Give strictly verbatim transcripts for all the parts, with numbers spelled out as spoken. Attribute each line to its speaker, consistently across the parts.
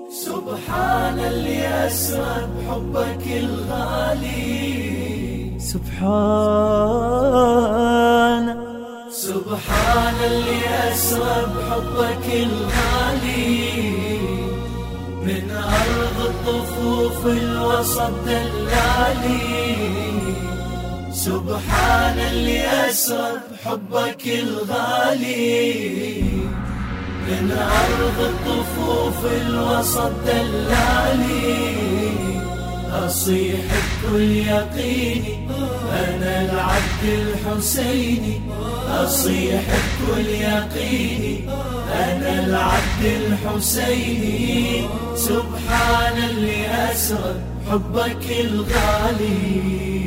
Speaker 1: سبحان اللي أسرى بحبك الغالي.
Speaker 2: سبحان
Speaker 1: سبحان اللي أسرى بحبك الغالي، من أرض الطفوف الوسط دلالي. سبحان اللي أسرى بحبك الغالي، من أرض الطفوف الوسط دلالي. أصيح بكل يقيني أنا العبد الحسيني، أصيح بكل يقيني أنا العبد الحسيني. سبحان اللي أسرى حبك الغالي.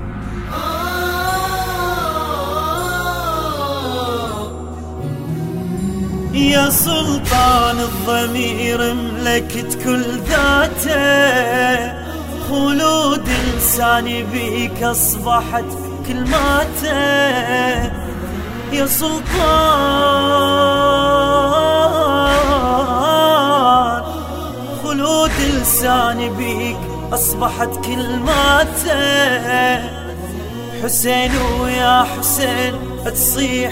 Speaker 2: يا سلطان الضمير ملكت كل ذاته، خلود لساني بيك أصبحت كلماته. يا سلطان خلود لساني بيك أصبحت كلماته. حسين ويا حسين تصيح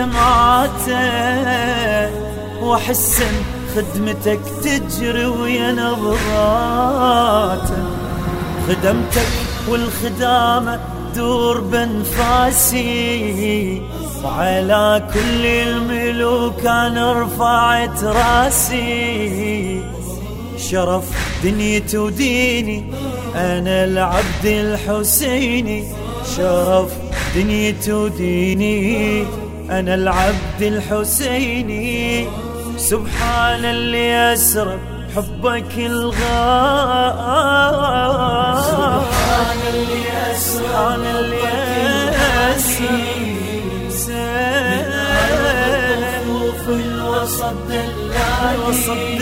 Speaker 2: دمعاته، وحسن خدمتك تجري ويا نظراته. خدمتك والخدامة دور بنفاسي، وعلى كل الملوك أنا رفعت راسي. شرف دنيتي وديني أنا العبد الحسيني، شرف دنيتي وديني أنا العبد الحسيني. سبحان اللي أسرى حبك الغالي.
Speaker 1: سبحان اللي أسرى في الوسط دلالي.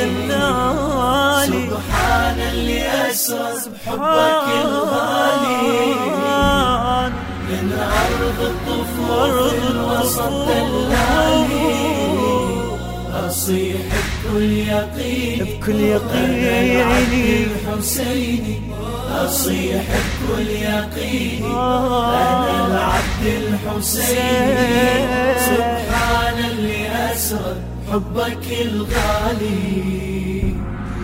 Speaker 1: سبحان اللي أسرى بحبك الغالي، من أرض الطفوف الوسط دلالي. أصيح بكل يقين
Speaker 2: بكل يقيني
Speaker 1: الحسيني، أصيح بكل يقين أنا العبد الحسيني. سبحان اللي أسرى حبك الغالي.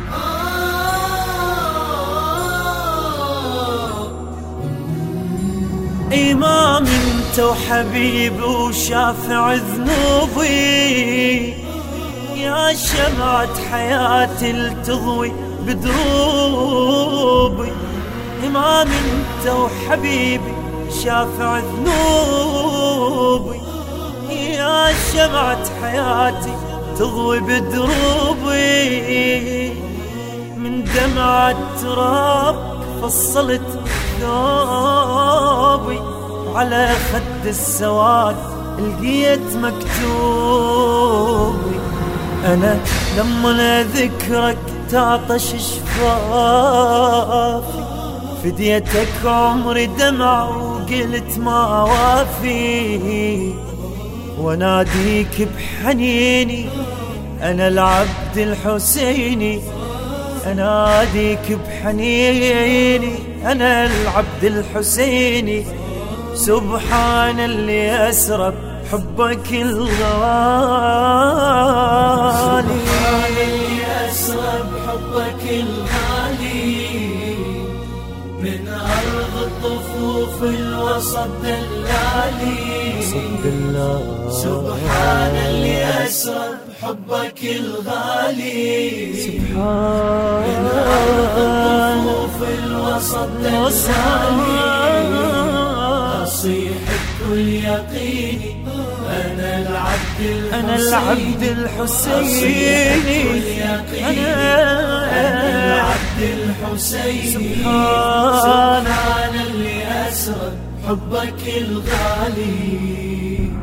Speaker 2: إمام انت وحبيب وشافع ذنوبي، يا شمعة حياتي التضوي بدروبي. إمام انت وحبيبي شافع ذنوبي، يا شمعة حياتي تضوي بدروبي. من دمعة تراب فصلت ثوبي، وعلى خد السواد لقيت مكتوبي. أنا لما ذكرك تعطش شفافي، فديتك عمري دمع وقلت ما وافي. وناديك بحنيني أنا العبد الحسيني، أناديك بحنيني أنا العبد الحسيني. سبحان اللي أسرى بحبك الغالي.
Speaker 1: سبحان اللي أسرى بحبك الغالي، من أرض الطفوف الوسط دلالي. سبحان اللي أسرى بحبك الغالي،
Speaker 2: سبحان
Speaker 1: من أرض الطفوف الوسط دلالي. أصيح بكل يقيني أنا العبد الحسيني،
Speaker 2: أنا العبد الحسيني.
Speaker 1: أنا العبد الحسيني. سبحان اللي أسرى حبك الغالي.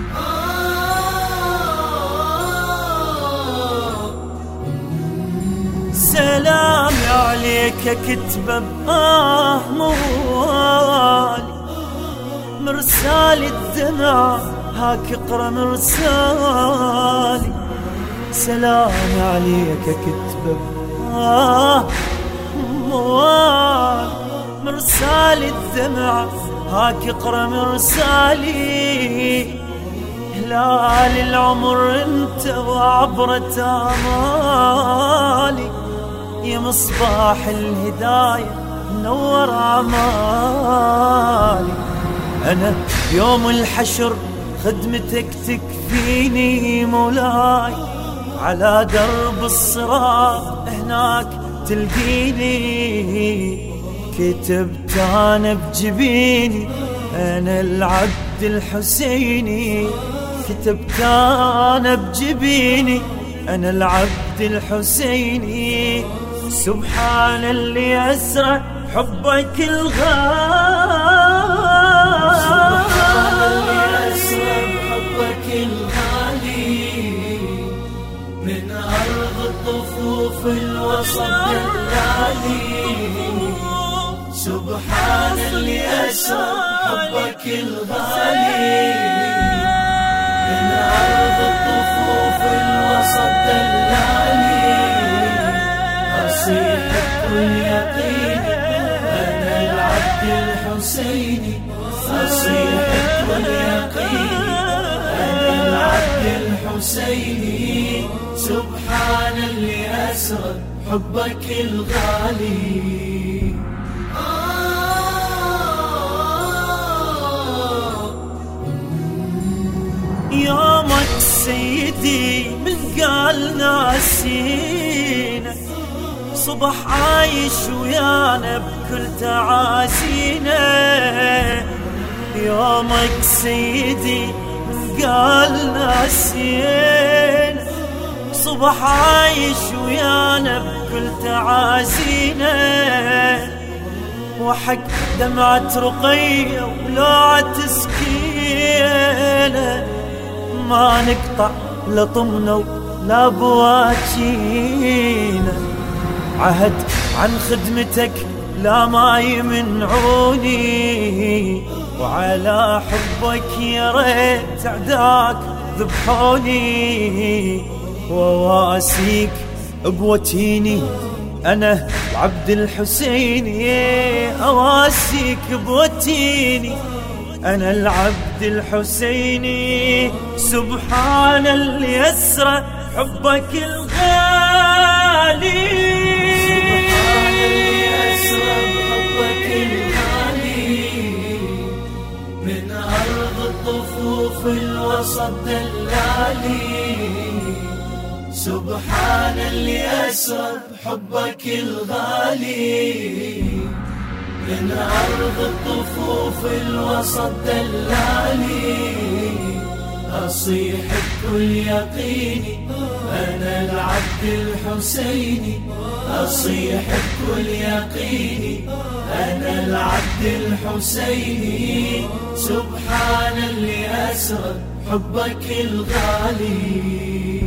Speaker 2: سلام عليك كتبه بآه موالي، مرسال الدمع هاك اقرا مرسالي. سلام عليك كتبه آه موال مرسال الدمع هاك اقرا مرسالي، هلال العمر انت وعبرة امالي، يا مصباح الهداية نور اعمالي. انا يوم الحشر خدمتك تكفيني مولاي، على درب الصراط هناك تلقيني، كتبت انا بجبيني انا العبد الحسيني، كتبت انا بجبيني انا العبد الحسيني. سبحان اللي اسرى حبك الغالي،
Speaker 1: سبحان اللي اسرى بحبك الغالي، من ارض الطفوف الوسط دلالي. سبحان اللي أسرى حبك الغالي، من أرض الطفوف الوسط دلالي. أصيح اليقين أنا العبد الحسيني، أصيح اليقين أنا العبد الحسيني. سبحان اللي أسرى حبك الغالي.
Speaker 2: يومك سيدي من قال ناسينا، صبح عايش ويانا بكل تعازينا. يومك سيدي من قال ناسينا، صبح عايش ويانا بكل تعازينا. وحق دمعة رقية ولوعة سكينة، ما نقطع لطمنا ولا بواجينا. عهد عن خدمتك لا ما يمنعوني، وعلى حبك يا ريت عداك ذبحوني. وواسيك بوتيني أنا العبد الحسيني، أواسيك بوتيني أنا العبد الحسيني. سبحان اللي أسرى حبك الغالي،
Speaker 1: سبحان اللي أسرى بحبك الغالي، من أرض الطفوف الوسط دلالي. سبحان اللي أسرى بحبك الغالي، من أرض الطفوف الوسط دلالي. أصيح بكل يقيني أنا العبد الحسيني، أصيح بكل يقيني أنا العبد الحسيني. سبحان اللي أسرى حبك الغالي.